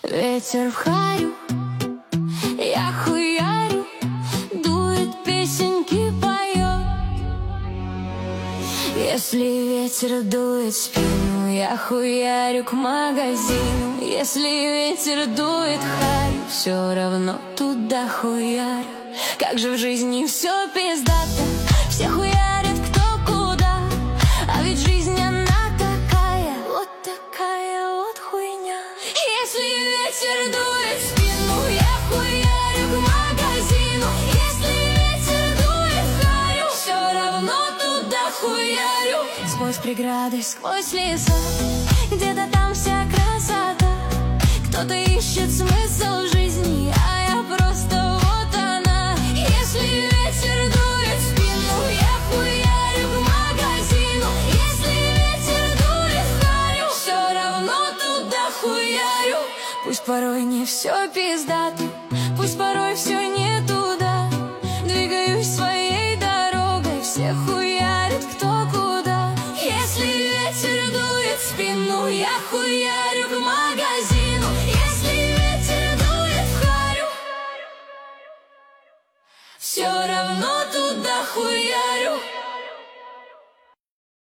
Ветер в харю, я хуярю, дует, песенки поет. Если ветер дует в спину, я хуярю к магазину. Если ветер дует в харю, все равно туда хуярю. Как же в жизни все пиздато, все хуярят кто куда. А ведь жизнь она такая вот хуйня. Если ветер дует в спину, я хуярю к магазину. Если ветер дует в харю, все равно туда хуярю. Сквозь преграды, сквозь леса, где-то там вся красота. Кто-то ищет смысл жизни, а я просто вот она. Если ветер дует в спину, я хуярю к магазину. Если ветер дует в харю, все равно туда хуярю. Пусть порой не все пиздато, пусть порой все не туда. Двигаюсь своей дорогой, все хуярят кто куда. Если ветер дует в спину, я хуярю к магазину. Если ветер дует в харю, все равно туда хуярю.